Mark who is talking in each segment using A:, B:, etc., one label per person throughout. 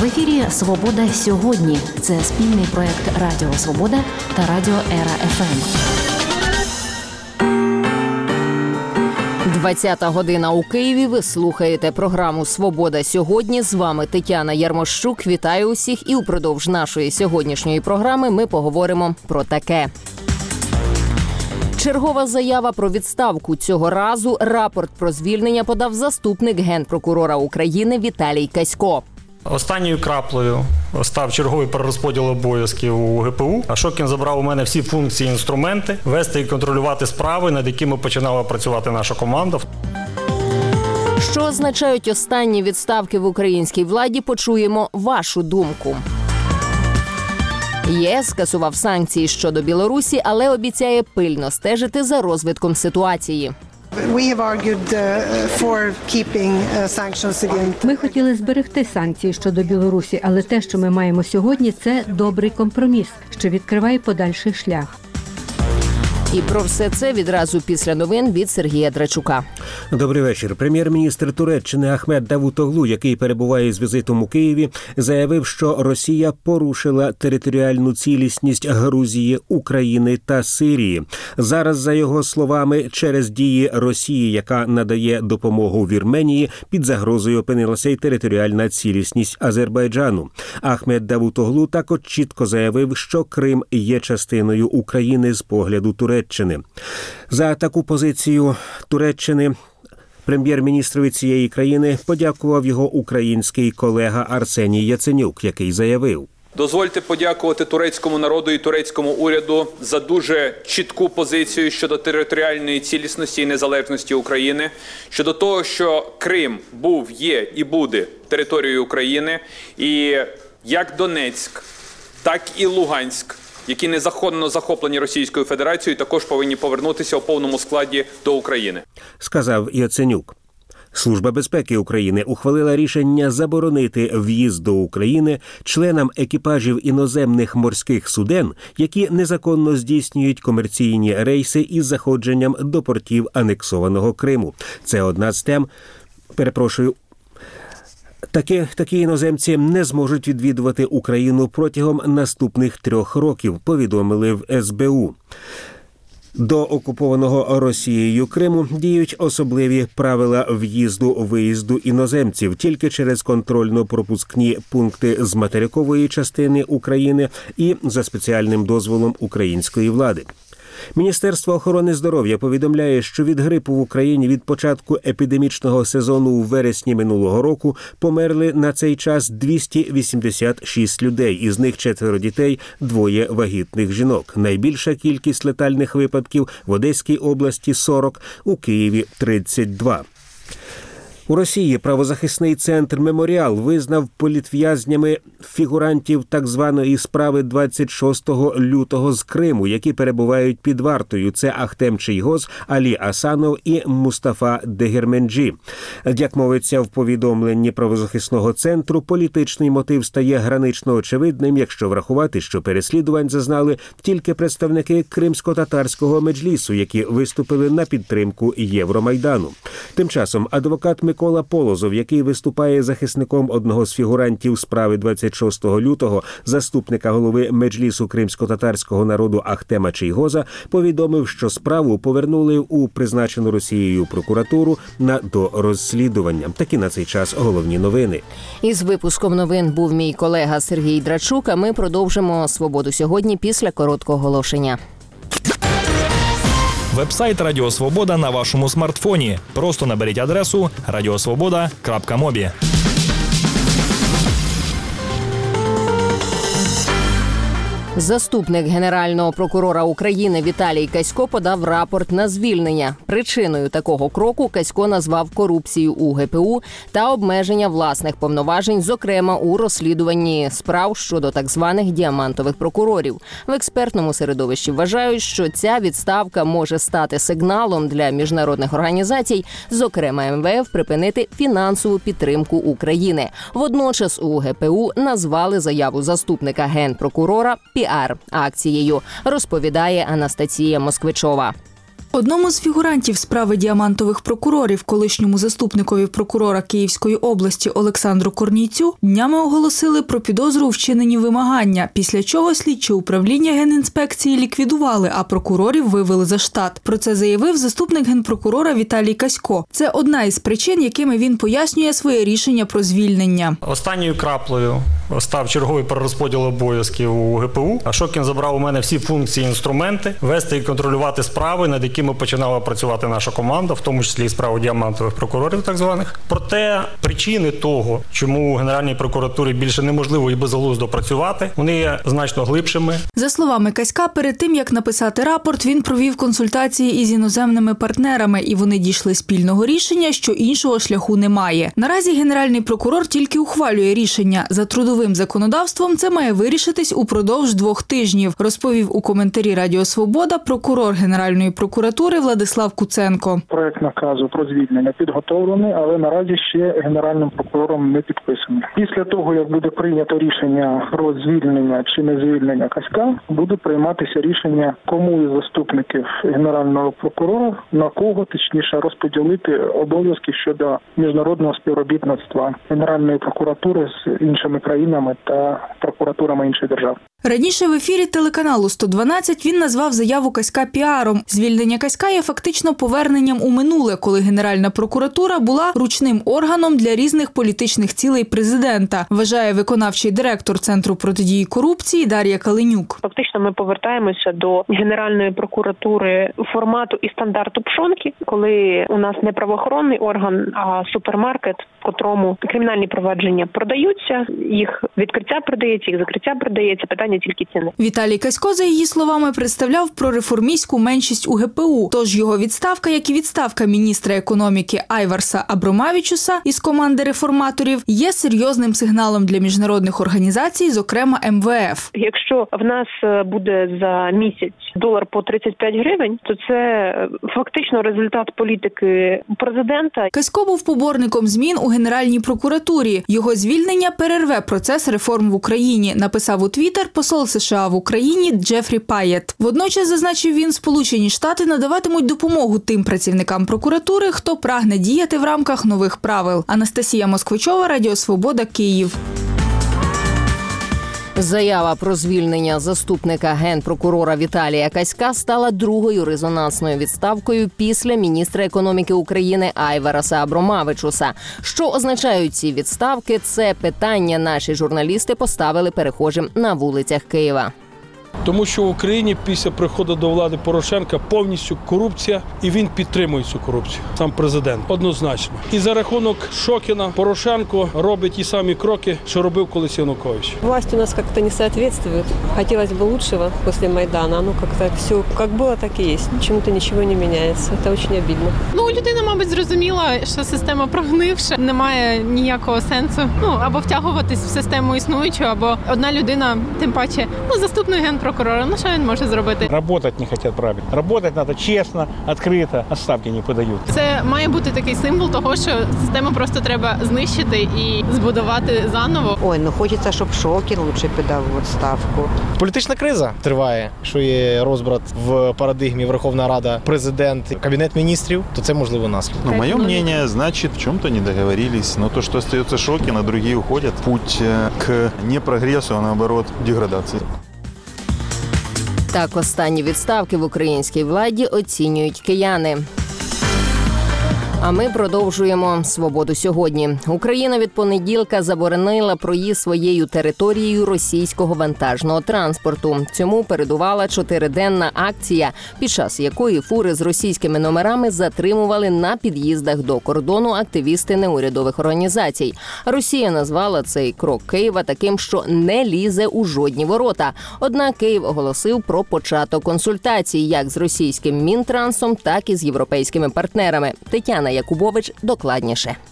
A: В ефірі «Свобода сьогодні». Це спільний проєкт Радіо Свобода та Радіо Ера ФМ. 20-та година у Києві. Ви слухаєте програму «Свобода сьогодні». З вами Тетяна Ярмощук. Вітаю усіх. І упродовж нашої сьогоднішньої програми ми поговоримо про таке. Чергова заява про відставку. Цього разу рапорт про звільнення подав заступник Генпрокурора України Віталій Касько.
B: Останньою краплею став черговий перерозподіл обов'язків у ГПУ. Шокін забрав у мене всі функції, інструменти, вести і контролювати справи, над якими починала працювати наша команда.
A: Що означають останні відставки в українській владі, почуємо вашу думку. ЄС скасував санкції щодо Білорусі, але обіцяє пильно стежити за розвитком ситуації.
C: Ми хотіли зберегти санкції щодо Білорусі, але те, що ми маємо сьогодні, це добрий компроміс, що відкриває подальший шлях.
A: І про все це відразу після новин від Сергія Драчука.
D: Добрий вечір. Прем'єр-міністр Туреччини Ахмед Давутоглу, який перебуває з візитом у Києві, заявив, що Росія порушила територіальну цілісність Грузії, України та Сирії. Зараз, за його словами, через дії Росії, яка надає допомогу Вірменії, під загрозою опинилася й територіальна цілісність Азербайджану. Ахмед Давутоглу також чітко заявив, що Крим є частиною України з погляду Туреччини. За таку позицію Туреччини прем'єр-міністрові цієї країни подякував його український колега Арсеній Яценюк, який заявив:
E: «Дозвольте подякувати турецькому народу і турецькому уряду за дуже чітку позицію щодо територіальної цілісності і незалежності України, щодо того, що Крим був, є і буде територією України, і як Донецьк, так і Луганськ, які незаконно захоплені Російською Федерацією, також повинні повернутися у повному складі до України», –
D: сказав Яценюк. Служба безпеки України ухвалила рішення заборонити в'їзд до України членам екіпажів іноземних морських суден, які незаконно здійснюють комерційні рейси із заходженням до портів анексованого Криму. Це одна з тем, Такі іноземці не зможуть відвідувати Україну протягом наступних 3 років, повідомили в СБУ. До окупованого Росією Криму діють особливі правила в'їзду-виїзду іноземців тільки через контрольно-пропускні пункти з материкової частини України і за спеціальним дозволом української влади. Міністерство охорони здоров'я повідомляє, що від грипу в Україні від початку епідемічного сезону у вересні минулого року померли на цей час 286 людей, із них 4 дітей, 2 вагітних жінок. Найбільша кількість летальних випадків в Одеській області – 40, у Києві – 32. У Росії правозахисний центр «Меморіал» визнав політв'язнями фігурантів так званої справи 26 лютого з Криму, які перебувають під вартою. Це Ахтем Чийгоз, Алі Асанов і Мустафа Дегерменджі. Як мовиться в повідомленні правозахисного центру, політичний мотив стає гранично очевидним, якщо врахувати, що переслідувань зазнали тільки представники кримсько-татарського меджлісу, які виступили на підтримку Євромайдану. Тим часом адвокат Микола Полозов, який виступає захисником одного з фігурантів справи 26 лютого, заступника голови меджлісу кримсько-татарського народу Ахтема Чийгоза, повідомив, що справу повернули у призначену Росією прокуратуру на дорозслідування. Такі на цей час головні новини.
A: Із випуском новин був мій колега Сергій Драчук, а ми продовжимо «Свободу сьогодні» після короткого оголошення.
F: Вебсайт Радіо Свобода на вашому смартфоні. Просто наберіть адресу radiosvoboda.mobi.
A: Заступник Генерального прокурора України Віталій Касько подав рапорт на звільнення. Причиною такого кроку Касько назвав корупцію у ГПУ та обмеження власних повноважень, зокрема у розслідуванні справ щодо так званих діамантових прокурорів. В експертному середовищі вважають, що ця відставка може стати сигналом для міжнародних організацій, зокрема МВФ, припинити фінансову підтримку України. Водночас у ГПУ назвали заяву заступника Генпрокурора піар-акцією, розповідає Анастасія Москвичова.
G: Одному з фігурантів справи діамантових прокурорів, колишньому заступникові прокурора Київської області Олександру Корнійцю, днями оголосили про підозру у вчиненні вимагання, після чого слідче управління Генінспекції ліквідували, а прокурорів вивели за штат. Про це заявив заступник генпрокурора Віталій Касько. Це одна із причин, якими він пояснює своє рішення про звільнення.
B: Останньою краплею став черговий перерозподіл обов'язків у ГПУ. Шокін забрав у мене всі функції і інструменти, вести і контролювати справи, над якими починала працювати наша команда, в тому числі і справу діамантових прокурорів так званих. Проте причини того, чому у Генеральній прокуратурі більше неможливо і безглуздо працювати, вони є значно глибшими.
G: За словами Каська, перед тим, як написати рапорт, він провів консультації із іноземними партнерами, і вони дійшли спільного рішення, що іншого шляху немає. Наразі Генеральний прокурор тільки ухвалює рішення. За трудовим законодавством це має вирішитись упродовж 2 тижнів, розповів у коментарі Радіо Свобода прокурор Генеральної прокуратури Владислав Куценко.
H: Проект наказу про звільнення підготовлений, але наразі ще Генеральним прокурором не підписаний. Після того, як буде прийнято рішення про звільнення чи не звільнення Каська, буде прийматися рішення, кому із заступників Генерального прокурора, на кого, точніше, розподілити обов'язки щодо міжнародного співробітництва Генеральної прокуратури з іншими країнами та прокуратурами інших держав.
G: Раніше в ефірі телеканалу 112 він назвав заяву Каська піаром. Звільнення Каська є фактично поверненням у минуле, коли Генеральна прокуратура була ручним органом для різних політичних цілей президента, вважає виконавчий директор Центру протидії корупції Дар'я Калинюк.
I: Фактично ми повертаємося до Генеральної прокуратури формату і стандарту пшонки, коли у нас не правоохоронний орган, а супермаркет, в котрому кримінальні провадження продаються, їх відкриття продається, їх закриття продається, питання тільки ціни.
G: Віталій Касько, за її словами, представляв прореформістську меншість у ГПУ, тож його відставка, як і відставка міністра економіки Айварса Абромавічуса із команди реформаторів, є серйозним сигналом для міжнародних організацій, зокрема МВФ.
I: Якщо в нас буде за місяць долар по 35 гривень, то це фактично результат політики президента.
G: Касько був поборником змін у Генеральній прокуратурі. Його звільнення перерве процес реформ в Україні, написав у Твіттер посол США в Україні Джефрі Паєт. Водночас, зазначив він, Сполучені Штати надаватимуть допомогу тим працівникам прокуратури, хто прагне діяти в рамках нових правил. Анастасія Москвичова, Радіо Свобода, Київ.
A: Заява про звільнення заступника генпрокурора Віталія Каська стала другою резонансною відставкою після міністра економіки України Айвараса Абромавичуса. Що означають ці відставки? Це питання наші журналісти поставили перехожим на вулицях Києва.
J: Тому що в Україні після приходу до влади Порошенка повністю корупція, і він підтримує цю корупцію, сам президент, однозначно. І за рахунок Шокіна Порошенко робить ті самі кроки, що робив колись Янукович.
K: Власть у нас как-то не соответствует. Хотелось бы лучшего после Майдана. Оно как-то все как было, так и есть. Почему-то ничего не меняется. Это очень обидно.
L: Людина, мабуть, зрозуміла, що система прогнивша, немає ніякого сенсу. Або втягуватись в систему існуючу, або одна людина, тим паче, заступник генпрокурора. Що він може зробити?
M: Работать не хочуть правильно. Работать треба чесно, відкрито, а ставки не подають.
L: Це має бути такий символ того, що систему просто треба знищити і збудувати заново.
K: Хочеться, щоб Шокін лучше подав у відставку.
N: Політична криза триває, що є розбрат в парадигмі Верховна Рада, президент, Кабінет міністрів, то це можливо наслідок.
O: Моє мнение, значит, в чому-то не договорились. Но то, что остается Шокин, а другие уходят, путь к не прогрессу, а наоборот деградации.
A: Так останні відставки в українській владі оцінюють кияни. А ми продовжуємо «Свободу сьогодні». Україна від понеділка заборонила проїзд своєю територією російського вантажного транспорту. Цьому передувала 4-денна акція, під час якої фури з російськими номерами затримували на під'їздах до кордону активісти неурядових організацій. Росія назвала цей крок Києва таким, що не лізе у жодні ворота. Однак Київ оголосив про початок консультацій як з російським Мінтрансом, так і з європейськими партнерами. Тетяна Якубович докладніше.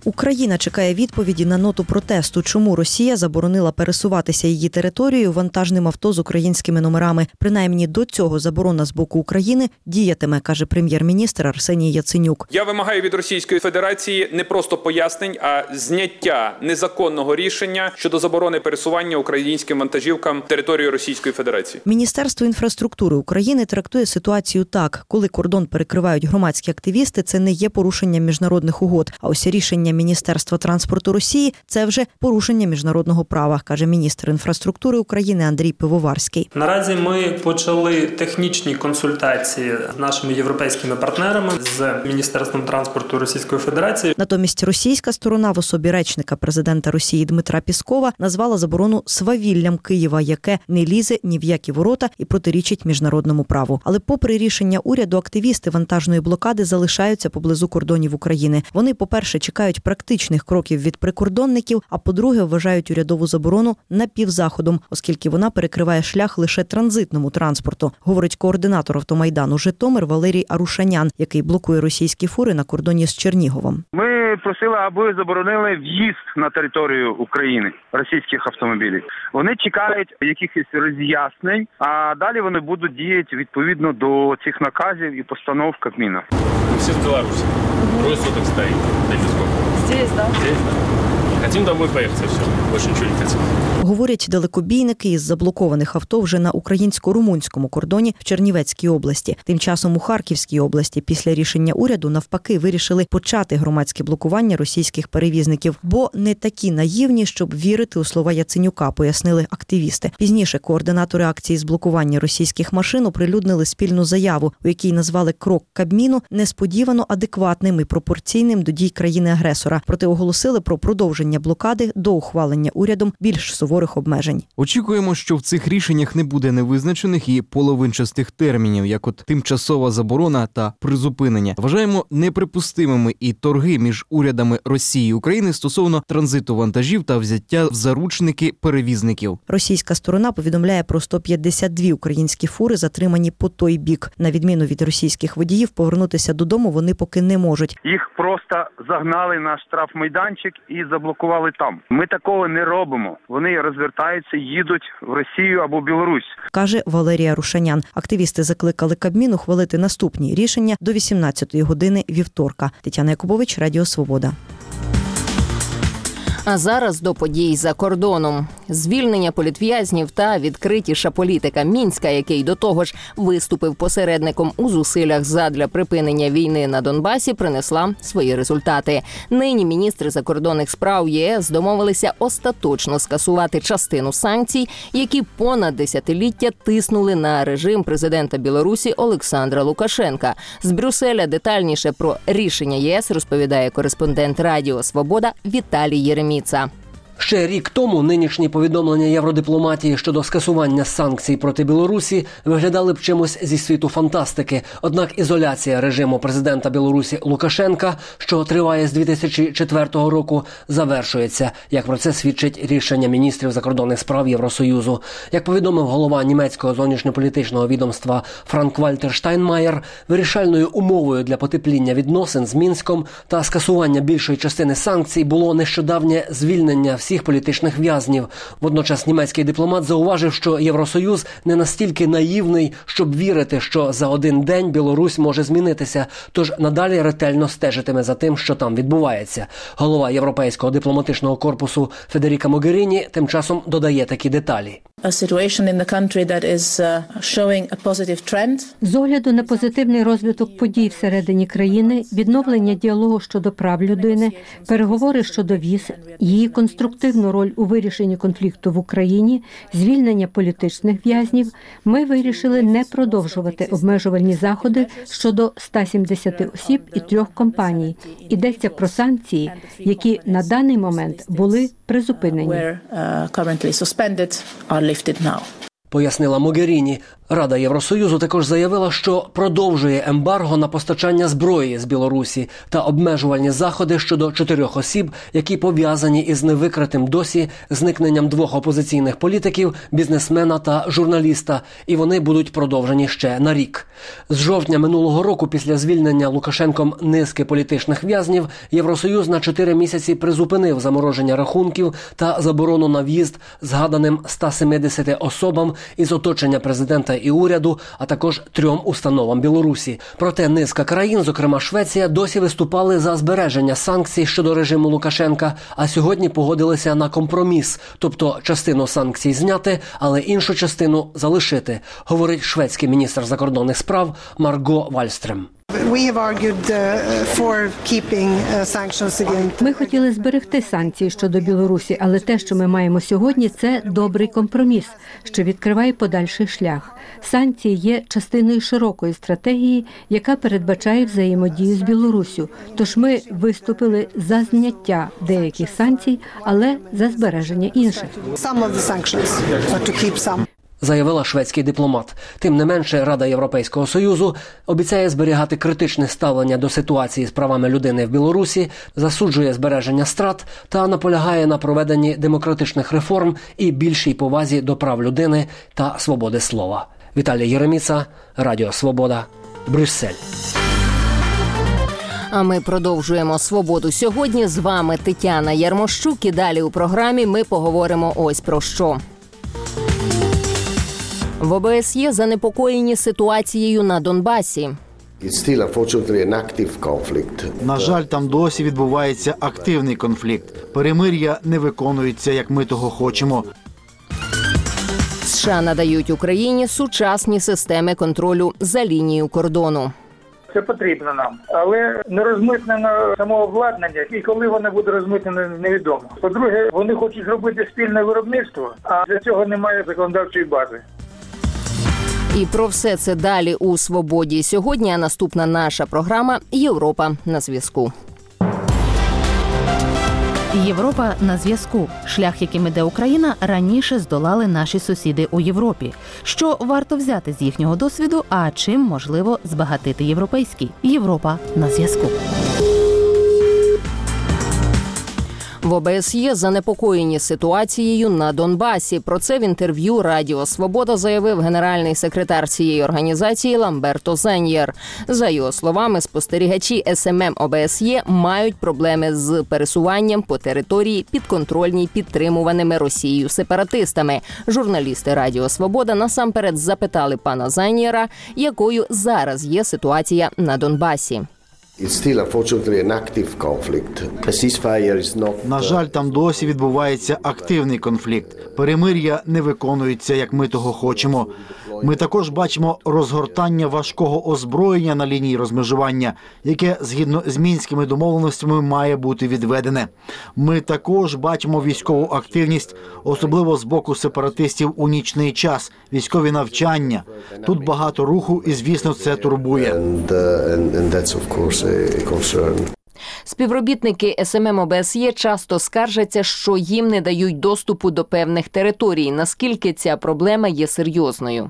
P: Україна чекає відповіді на ноту протесту, чому Росія заборонила пересуватися її територією вантажним авто з українськими номерами. Принаймні до цього заборона з боку України діятиме, каже прем'єр-міністр Арсеній Яценюк.
E: Я вимагаю від Російської Федерації не просто пояснень, а зняття незаконного рішення щодо заборони пересування українським вантажівкам територією Російської Федерації.
P: Міністерство інфраструктури України трактує ситуацію так: коли кордон перекривають громадські активісти, це не є порушенням міжнародних угод. А ось рішення Міністерства транспорту Росії – це вже порушення міжнародного права, каже міністр інфраструктури України Андрій Пивоварський.
Q: Наразі ми почали технічні консультації з нашими європейськими партнерами, з Міністерством транспорту Російської Федерації.
P: Натомість російська сторона в особі речника президента Росії Дмитра Піскова назвала заборону свавіллям Києва, яке не лізе ні в які ворота і протирічить міжнародному праву. Але попри рішення уряду, активісти вантажної блокади залишаються поблизу кордонів України. Вони, по-перше, чекають практичних кроків від прикордонників, а по-друге, вважають урядову заборону напівзаходом, оскільки вона перекриває шлях лише транзитному транспорту, говорить координатор автомайдану Житомир Валерій Арушанян, який блокує російські фури на кордоні з Черніговом.
R: Ми просили, аби заборонили в'їзд на територію України російських автомобілів. Вони чекають якихось роз'яснень, а далі вони будуть діяти відповідно до цих наказів і постанов Кабміна.
S: Всі в Білорусі. Двое суток стоит. Здесь, да? Здесь, да. Хотим домой поехать, и все. Больше ничего не хотим.
P: Говорять далекобійники із заблокованих авто вже на українсько-румунському кордоні в Чернівецькій області. Тим часом у Харківській області після рішення уряду навпаки вирішили почати громадське блокування російських перевізників, бо не такі наївні, щоб вірити у слова Яценюка, пояснили активісти. Пізніше координатори акції з блокування російських машин оприлюднили спільну заяву, у якій назвали крок Кабміну несподівано адекватним і пропорційним до дій країни-агресора. Проте оголосили про продовження блокади до ухвалення урядом більш суворих обмежень.
T: Очікуємо, що в цих рішеннях не буде невизначених і половинчастих термінів, як от тимчасова заборона та призупинення. Вважаємо неприпустимими і торги між урядами Росії і України стосовно транзиту вантажів та взяття в заручники перевізників.
P: Російська сторона повідомляє про 152 українські фури, затримані по той бік. На відміну від російських водіїв, повернутися додому вони поки не можуть.
R: Їх просто загнали на штрафмайданчик і заблокували там. Ми такого не робимо. Вони розвертаються, їдуть в Росію або Білорусь,
P: каже Валерій Арушанян. Активісти закликали Кабмін ухвалити наступні рішення до 18-ї години вівторка. Тетяна Якубович, Радіо Свобода.
A: А зараз до подій за кордоном. Звільнення політв'язнів та відкритіша політика Мінська, який до того ж виступив посередником у зусиллях задля припинення війни на Донбасі, принесла свої результати. Нині міністри закордонних справ ЄС домовилися остаточно скасувати частину санкцій, які понад десятиліття тиснули на режим президента Білорусі Олександра Лукашенка. З Брюсселя детальніше про рішення ЄС розповідає кореспондент Радіо Свобода Віталій Єреміца.
U: Ще рік тому нинішні повідомлення євродипломатії щодо скасування санкцій проти Білорусі виглядали б чимось зі світу фантастики. Однак ізоляція режиму президента Білорусі Лукашенка, що триває з 2004 року, завершується, як про це свідчить рішення міністрів закордонних справ Євросоюзу. Як повідомив голова німецького зовнішньополітичного відомства Франк-Вальтер Штайнмаєр, вирішальною умовою для потепління відносин з Мінськом та скасування більшої частини санкцій було нещодавнє звільнення всіх політичних в'язнів. Водночас німецький дипломат зауважив, що Євросоюз не настільки наївний, щоб вірити, що за один день Білорусь може змінитися, тож надалі ретельно стежитиме за тим, що там відбувається. Голова Європейського дипломатичного корпусу Федеріка Могеріні тим часом додає такі деталі.
C: З огляду на позитивний розвиток подій всередині країни, відновлення діалогу щодо прав людини, переговори щодо віз, її конструктивну роль у вирішенні конфлікту в Україні, звільнення політичних в'язнів, ми вирішили не продовжувати обмежувальні заходи щодо 170 осіб і 3 компаній. Йдеться про санкції, які на даний момент були призупинені.
U: пояснила Могеріні. Рада Євросоюзу також заявила, що продовжує ембарго на постачання зброї з Білорусі та обмежувальні заходи щодо 4 осіб, які пов'язані із невикритим досі зникненням 2 опозиційних політиків, бізнесмена та журналіста, і вони будуть продовжені ще на рік. З жовтня минулого року, після звільнення Лукашенком низки політичних в'язнів, Євросоюз на 4 місяці призупинив замороження рахунків та заборону на в'їзд згаданим 170 особам із оточення президента і уряду, а також 3 установам Білорусі. Проте низка країн, зокрема Швеція, досі виступали за збереження санкцій щодо режиму Лукашенка, а сьогодні погодилися на компроміс, тобто частину санкцій зняти, але іншу частину залишити, говорить шведський міністр закордонних справ Марго Вальстрем.
C: Ми хотіли зберегти санкції щодо Білорусі, але те, що ми маємо сьогодні, це добрий компроміс, що відкриває подальший шлях. Санкції є частиною широкої стратегії, яка передбачає взаємодію з Білоруссю. Тож ми виступили за зняття деяких санкцій, але за збереження інших.
U: Заявила шведський дипломат. Тим не менше, Рада Європейського Союзу обіцяє зберігати критичне ставлення до ситуації з правами людини в Білорусі, засуджує збереження страт та наполягає на проведенні демократичних реформ і більшій повазі до прав людини та свободи слова. Віталій Єреміца, Радіо Свобода, Брюссель.
A: А ми продовжуємо «Свободу сьогодні». З вами Тетяна Ярмощук. І далі у програмі ми поговоримо ось про що. В ОБСЄ занепокоєні ситуацією на Донбасі.
D: На жаль, там досі відбувається активний конфлікт. Перемир'я не виконується, як ми того хочемо.
A: США надають Україні сучасні системи контролю за лінією кордону.
V: Це потрібно нам, але не розмитнено само обладнання, і коли воно буде розмитнено, невідомо. По-друге, вони хочуть зробити спільне виробництво, а для цього немає законодавчої бази.
A: І про все це далі у «Свободі сьогодні», а наступна наша програма «Європа на зв'язку».
W: Європа на зв'язку. Шлях, яким іде Україна, раніше здолали наші сусіди у Європі. Що варто взяти з їхнього досвіду, а чим можливо збагатити європейський? Європа на зв'язку.
A: В ОБСЄ занепокоєні ситуацією на Донбасі. Про це в інтерв'ю Радіо Свобода заявив генеральний секретар цієї організації Ламберто Зеньєр. За його словами, спостерігачі СММ ОБСЄ мають проблеми з пересуванням по території підконтрольній підтримуваними Росією сепаратистами. Журналісти Радіо Свобода насамперед запитали пана Зеньєра, якою зараз є ситуація на Донбасі.
D: На жаль, там досі відбувається активний конфлікт. Перемир'я не виконується, як ми того хочемо. Ми також бачимо розгортання важкого озброєння на лінії розмежування, яке, згідно з мінськими домовленостями, має бути відведене. Ми також бачимо військову активність, особливо з боку сепаратистів у нічний час, військові навчання. Тут багато руху і, звісно, це турбує.
A: Співробітники СММ ОБСЄ часто скаржаться, що їм не дають доступу до певних територій. Наскільки ця проблема є серйозною?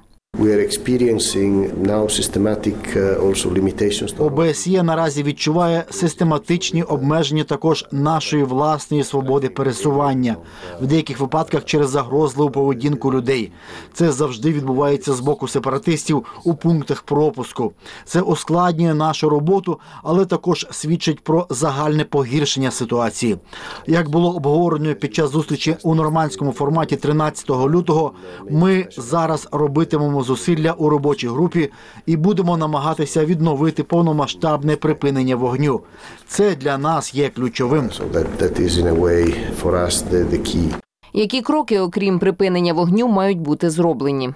D: ОБСЄ наразі відчуває систематичні обмеження також нашої власної свободи пересування, в деяких випадках через загрозливу поведінку людей. Це завжди відбувається з боку сепаратистів у пунктах пропуску. Це ускладнює нашу роботу, але також свідчить про загальне погіршення ситуації. Як було обговорено під час зустрічі у нормандському форматі 13 лютого, ми зараз робитимемо зусилля у робочій групі і будемо намагатися відновити повномасштабне припинення вогню. Це для нас є ключовим.
A: Які кроки, окрім припинення вогню, мають бути зроблені?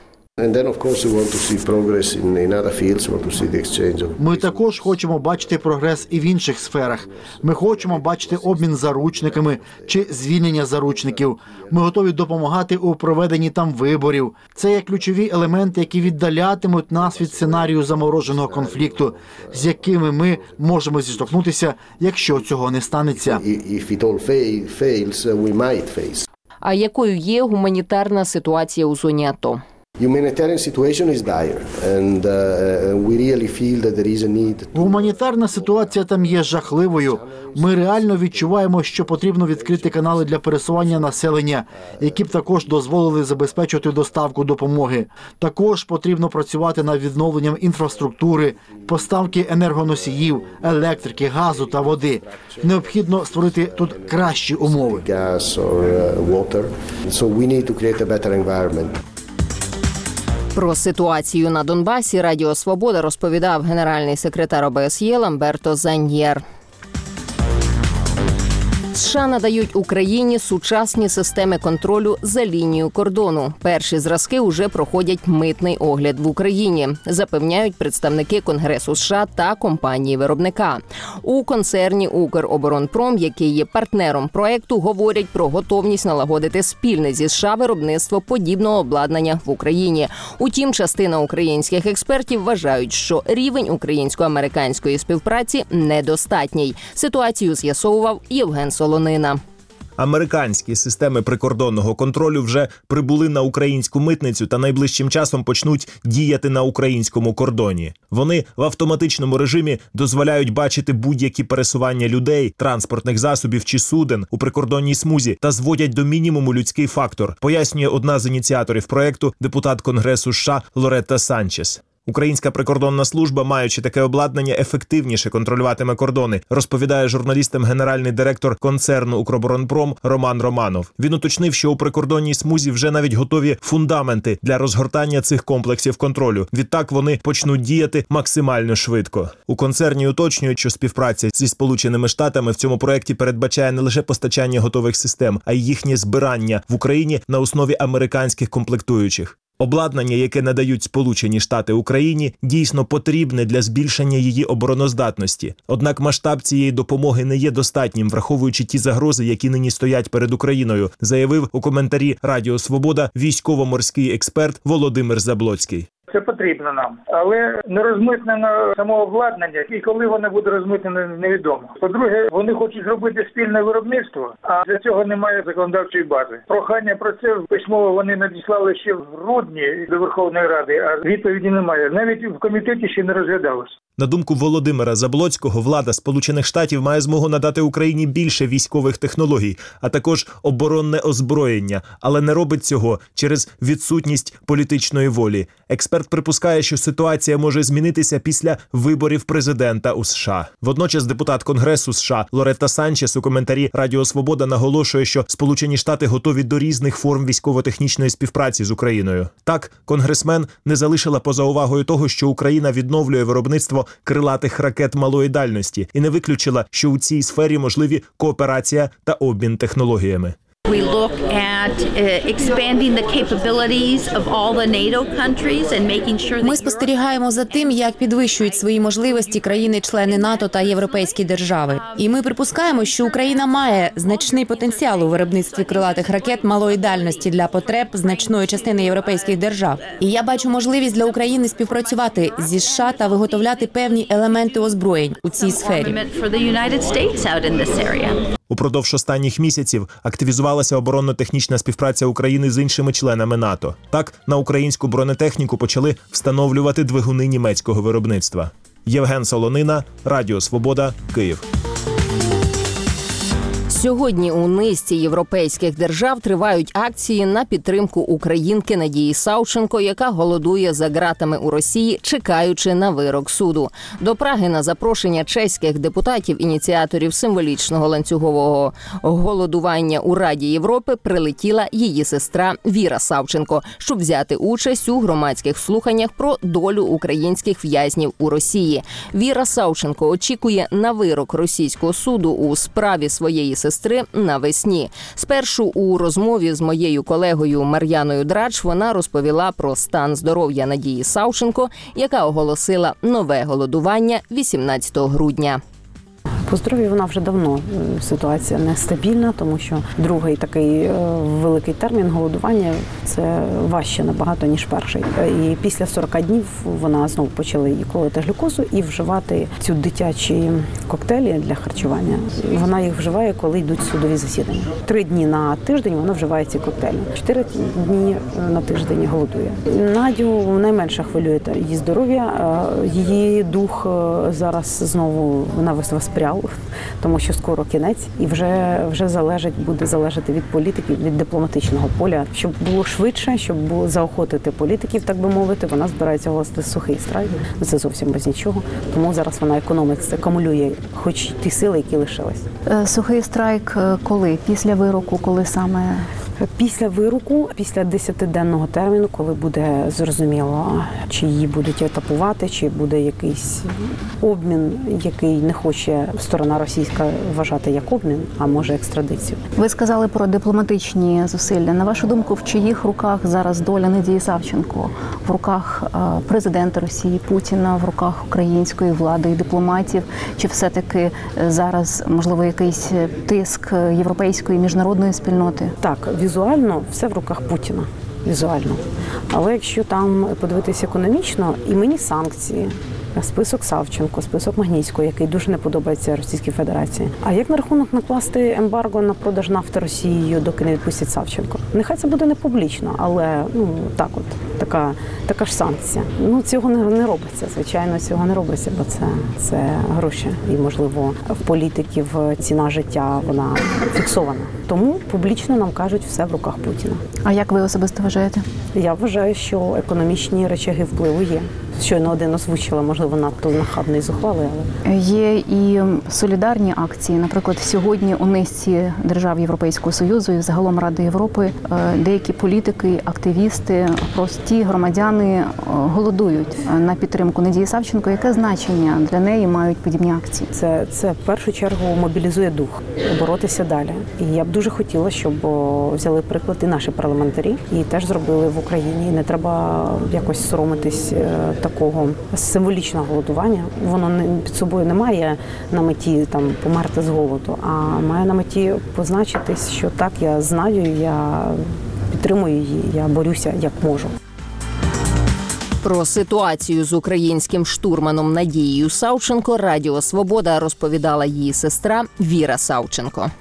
D: Ми також хочемо бачити прогрес і в інших сферах. Ми хочемо бачити обмін заручниками чи звільнення заручників. Ми готові допомагати у проведенні там виборів. Це є ключові елементи, які віддалятимуть нас від сценарію замороженого конфлікту, з якими ми можемо зіштовхнутися, якщо цього не станеться.
A: А якою є гуманітарна ситуація у зоні АТО?
D: Гуманітарна ситуація там є жахливою. Ми реально відчуваємо, що потрібно відкрити канали для пересування населення, які б також дозволили забезпечити доставку допомоги. Також потрібно працювати над відновленням інфраструктури, поставки енергоносіїв, електрики, газу та води. Необхідно створити тут кращі умови.
A: Про ситуацію на Донбасі Радіо Свобода розповідав генеральний секретар ОБСЄ Ламберто Заньєр. США надають Україні сучасні системи контролю за лінією кордону. Перші зразки уже проходять митний огляд в Україні, запевняють представники Конгресу США та компанії-виробника. У концерні «Укроборонпром», який є партнером проекту, говорять про готовність налагодити спільне зі США виробництво подібного обладнання в Україні. Утім, частина українських експертів вважають, що рівень українсько-американської співпраці недостатній. Ситуацію з'ясовував Євген Солонина.
B: Американські системи прикордонного контролю вже прибули на українську митницю та найближчим часом почнуть діяти на українському кордоні. Вони в автоматичному режимі дозволяють бачити будь-які пересування людей, транспортних засобів чи суден у прикордонній смузі та зводять до мінімуму людський фактор, пояснює одна з ініціаторів проекту, депутат Конгресу США Лоретта Санчес. Українська прикордонна служба, маючи таке обладнання, ефективніше контролюватиме кордони, розповідає журналістам генеральний директор концерну «Укроборонпром» Роман Романов. Він уточнив, що у прикордонній смузі вже навіть готові фундаменти для розгортання цих комплексів контролю. Відтак вони почнуть діяти максимально швидко. У концерні уточнюють, що співпраця зі Сполученими Штатами в цьому проєкті передбачає не лише постачання готових систем, а й їхнє збирання в Україні на основі американських комплектуючих. Обладнання, яке надають Сполучені Штати Україні, дійсно потрібне для збільшення її обороноздатності. Однак масштаб цієї допомоги не є достатнім, враховуючи ті загрози, які нині стоять перед Україною, заявив у коментарі Радіо Свобода військово-морський експерт Володимир Заблоцький.
V: Це потрібно нам, але не розмитнено самого обладнання, і коли воно буде розмитнено, невідомо. По-друге, вони хочуть зробити спільне виробництво, а для цього немає законодавчої бази. Прохання про це письмово вони надіслали ще в грудні до Верховної Ради, а відповіді немає. Навіть в комітеті ще не розглядалось.
B: На думку Володимира Заблоцького, влада Сполучених Штатів має змогу надати Україні більше військових технологій, а також оборонне озброєння, але не робить цього через відсутність політичної волі. Експерт припускає, що ситуація може змінитися після виборів президента у США. Водночас депутат Конгресу США Лоретта Санчес у коментарі Радіо Свобода наголошує, що Сполучені Штати готові до різних форм військово-технічної співпраці з Україною. Так, конгресмен не залишила поза увагою того, що Україна відновлює виробництво крилатих ракет малої дальності і не виключила, що у цій сфері можливі кооперація та обмін технологіями.
F: We look at expanding the capabilities of all the NATO countries and making sure. Ми спостерігаємо за тим, як підвищують свої можливості країни-члени НАТО та європейські держави. І ми припускаємо, що Україна має значний потенціал у виробництві крилатих ракет малої дальності для потреб значної частини європейських держав. І я бачу можливість для України співпрацювати зі США та виготовляти певні елементи озброєнь у цій сфері.
B: Упродовж останніх місяців активізувалася оборонно-технічна співпраця України з іншими членами НАТО. Так, на українську бронетехніку почали встановлювати двигуни німецького виробництва. Євген Солонина, Радіо Свобода, Київ.
A: Сьогодні у низці європейських держав тривають акції на підтримку українки Надії Савченко, яка голодує за ґратами у Росії, чекаючи на вирок суду. До Праги на запрошення чеських депутатів, ініціаторів символічного ланцюгового голодування у Раді Європи, прилетіла її сестра Віра Савченко, щоб взяти участь у громадських слуханнях про долю українських в'язнів у Росії. Віра Савченко очікує на вирок російського суду у справі своєї сестри навесні. Спершу у розмові з моєю колегою Мар'яною Драч вона розповіла про стан здоров'я Надії Савченко, яка оголосила нове голодування 18 грудня.
G: По здоров'ю вона вже давно ситуація нестабільна, тому що другий такий великий термін голодування – це важче набагато, ніж перший. І після 40 днів вона знову почала і колоти глюкозу, і вживати ці дитячі коктейлі для харчування. Вона їх вживає, коли йдуть судові засідання. 3 дні на тиждень вона вживає ці коктейлі. 4 дні на тиждень голодує. Надю найменше хвилює її здоров'я, її дух зараз знову вона воспряв, тому що скоро кінець, і вже буде залежати від політиків, від дипломатичного поля. Щоб було швидше, щоб заохотити політиків, так би мовити, вона збирається оголосити сухий страйк. Це зовсім без нічого. Тому зараз вона економить, акумулює хоч ті сили, які лишились.
F: Сухий страйк коли? Після вироку, коли саме?
G: Після вироку, після 10-денного терміну, коли буде зрозуміло, чи її будуть етапувати, чи буде якийсь обмін, який не хоче сторона російська вважати як обмін, а може екстрадицію.
F: Ви сказали про дипломатичні зусилля. На вашу думку, в чиїх руках зараз доля Надії Савченко? В руках президента Росії Путіна, в руках української влади і дипломатів? Чи все-таки зараз, можливо, якийсь тиск європейської міжнародної спільноти?
G: Так, візуально все в руках Путіна. Візуально. Але якщо там подивитися економічно, і мені санкції, список Савченко, список Магнітського, який дуже не подобається Російській Федерації. А як на рахунок накласти ембарго на продаж нафти Росією, доки не відпустять Савченко? Нехай це буде не публічно, але така ж санкція. Цього не робиться, звичайно, цього не робиться, бо це гроші. І, можливо, в політиків ціна життя, вона фіксована. Тому публічно нам кажуть, все в руках Путіна.
F: А як ви особисто вважаєте?
G: Я вважаю, що економічні речаги впливу є. Щойно один озвучила, можливо, надто нахабний, зухвалий, але...
F: Є і солідарні акції. Наприклад, сьогодні у низці держав Європейського Союзу і загалом Ради Європи деякі політики, активісти, прості громадяни голодують на підтримку Надії Савченко. Яке значення для неї мають подібні акції?
G: Це в першу чергу мобілізує дух боротися далі. І я б дуже хотіла, щоб взяли приклад і наші парламентарі, і теж зробили в Україні. І не треба якось соромитись такого символічного голодування. Воно під собою не має на меті померти з голоду, а має на меті позначитись, що так, я знаю, я підтримую її, я борюся як можу.
A: Про ситуацію з українським штурманом Надією Савченко Радіо Свобода розповідала її сестра Віра Савченко.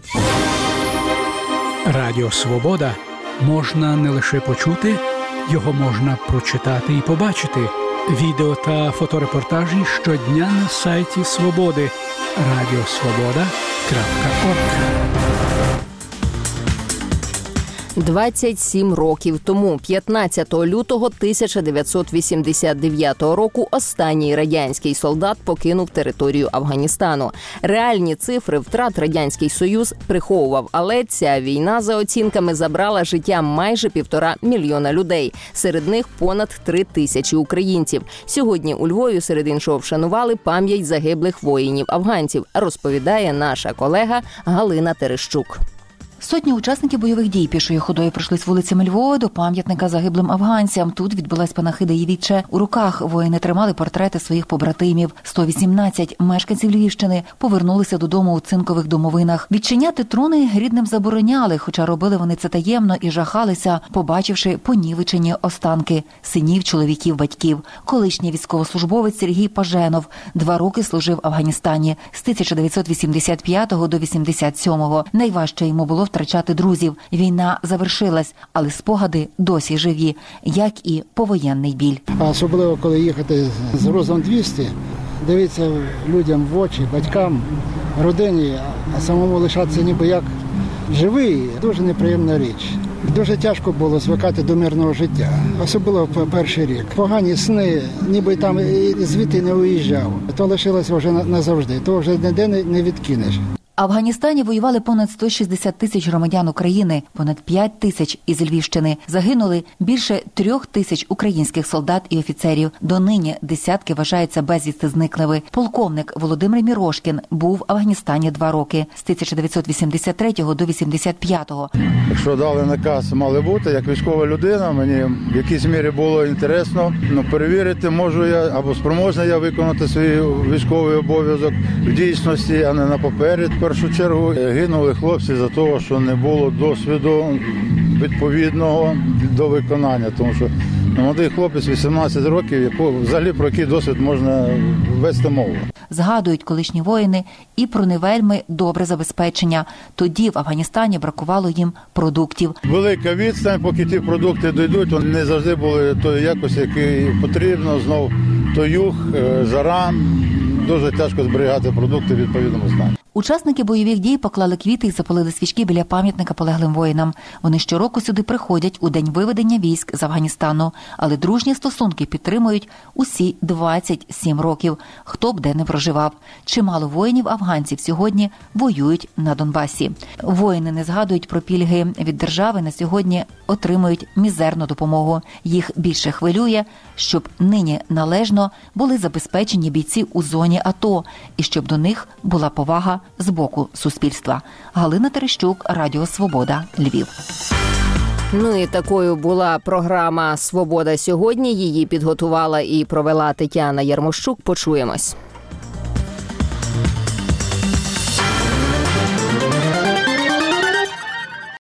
H: Радіо Свобода можна не лише почути, його можна прочитати і побачити. Відео та фоторепортажі щодня на сайті Свободи. radiosvoboda.org.
A: 27 років тому, 15 лютого 1989 року, останній радянський солдат покинув територію Афганістану. Реальні цифри втрат Радянський Союз приховував, але ця війна, за оцінками, забрала життя майже 1,5 мільйона людей. Серед них понад 3 тисячі українців. Сьогодні у Львові, серед іншого, вшанували пам'ять загиблих воїнів-афганців, розповідає наша колега Галина Терещук.
I: Сотні учасників бойових дій пішою ходою пройшлись вулицями Львова до пам'ятника загиблим афганцям. Тут відбулась панахида і віче. У руках воїни тримали портрети своїх побратимів. 118 мешканців Львівщини повернулися додому у цинкових домовинах. Відчиняти труни рідним забороняли, хоча робили вони це таємно і жахалися, побачивши понівечені останки синів, чоловіків, батьків. Колишній військовослужбовець Сергій Паженов 2 роки служив в Афганістані з 1985 до 87-го. Найважче йому було втрачати друзів. Війна завершилась, але спогади досі живі, як і повоєнний біль.
X: Особливо, коли їхати з грузом 200, дивитися людям в очі, батькам, родині, а самому лишатися ніби як живий, дуже неприємна річ. Дуже тяжко було звикати до мирного життя, особливо перший рік. Погані сни, ніби там звідти не уїжджав. То лишилося вже назавжди, то вже ніде не відкинеш.
I: Афганістані воювали понад 160 тисяч громадян України, понад 5 тисяч із Львівщини. Загинули більше 3 тисяч українських солдат і офіцерів. Донині десятки вважаються безвісти зниклими. Полковник Володимир Мірошкін був в Афганістані 2 роки з 1983 до 85-го.
J: Якщо дали наказ, мали бути, як військова людина, мені в якійсь мірі було інтересно, перевірити, можу я або спроможний я виконати свій військовий обов'язок в дійсності, а не на папері. В першу чергу гинули хлопці за того, що не було досвіду відповідного до виконання, тому що молодий хлопець 18 років, взагалі про який досвід можна вести мову.
I: Згадують колишні воїни і про не вельми добре забезпечення. Тоді в Афганістані бракувало їм продуктів.
J: Велика відстань, поки ті продукти дійдуть, вони не завжди були тої якості, які потрібно. Знов то юг, жара, дуже тяжко зберігати продукти в відповідному стані.
I: Учасники бойових дій поклали квіти і запалили свічки біля пам'ятника полеглим воїнам. Вони щороку сюди приходять у день виведення військ з Афганістану, але дружні стосунки підтримують усі 27 років, хто б де не проживав. Чимало воїнів-афганців сьогодні воюють на Донбасі. Воїни не згадують про пільги від держави, на сьогодні отримують мізерну допомогу. Їх більше хвилює, щоб нині належно були забезпечені бійці у зоні АТО і щоб до них була повага з боку суспільства. Галина Терещук, Радіо Свобода, Львів.
A: Ну і такою була програма «Свобода сьогодні». Її підготувала і провела Тетяна Ярмощук. Почуємось.